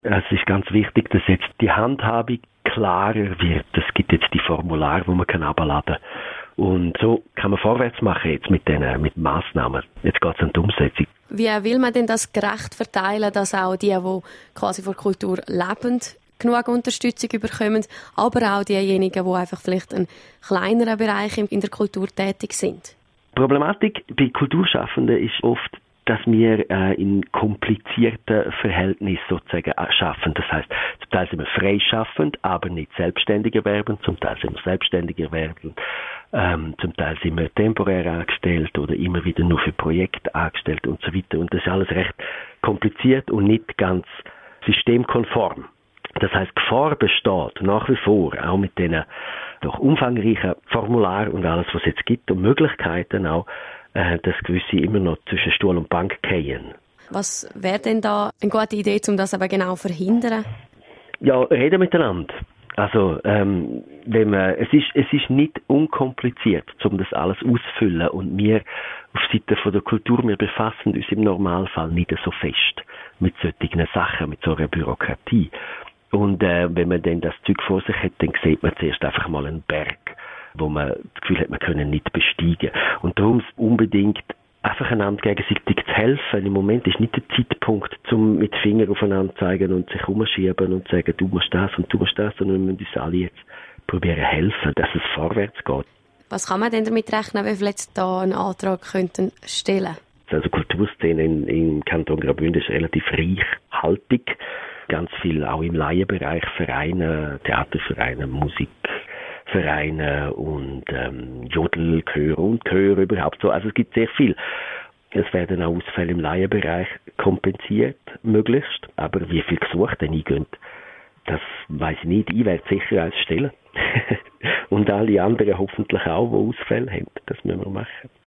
Es ist ganz wichtig, dass jetzt die Handhabung klarer wird. Es gibt jetzt die Formulare, die man herunterladen kann. Und so kann man vorwärts machen jetzt mit Massnahmen. Jetzt geht es um die Umsetzung. Wie will man denn das gerecht verteilen, dass auch die quasi von Kultur leben, genug Unterstützung bekommen, aber auch diejenigen, die einfach vielleicht einen kleineren Bereich in der Kultur tätig sind? Die Problematik bei Kulturschaffenden ist oft, dass wir in komplizierten Verhältnissen sozusagen schaffen. Das heisst, zum Teil sind wir freischaffend, aber nicht selbstständig erwerbend. Zum Teil sind wir selbstständig erwerbend. Zum Teil sind wir temporär angestellt oder immer wieder nur für Projekte angestellt und so weiter. Und das ist alles recht kompliziert und nicht ganz systemkonform. Das heisst, Gefahr besteht nach wie vor, auch mit diesen doch umfangreichen Formularen und alles, was es jetzt gibt und Möglichkeiten auch, dass gewisse immer noch zwischen Stuhl und Bank fallen. Was wäre denn da eine gute Idee, um das aber genau zu verhindern? Ja, reden miteinander. Also, es ist nicht unkompliziert, um das alles auszufüllen. Und wir auf Seite von der Kultur, wir befassen uns im Normalfall nicht so fest mit solchen Sachen, mit so einer Bürokratie. Und wenn man dann das Zeug vor sich hat, dann sieht man zuerst einfach mal einen Berg, wo man das Gefühl hat, man können nicht besteigen. Und darum unbedingt einfach einander gegenseitig zu helfen. Im Moment ist nicht der Zeitpunkt, um mit Finger aufeinander zu zeigen und sich umschieben und zu sagen, du musst das und du musst das, sondern wir müssen uns alle jetzt probieren helfen, dass es vorwärts geht. Was kann man denn damit rechnen, wie wir jetzt da einen Antrag könnten stellen? Also die Kulturszene im Kanton Graubünden ist relativ reichhaltig. Ganz viel auch im Laienbereich, Vereine, Theatervereine, Musikvereine und Jodelchöre und Chöre überhaupt so. Also es gibt sehr viel. Es werden auch Ausfälle im Laienbereich kompensiert, möglichst. Aber wie viel Gesuche dann eingehen, das weiss ich nicht. Ich werde sicher eins stellen. Und alle anderen hoffentlich auch, die Ausfälle haben. Das müssen wir machen.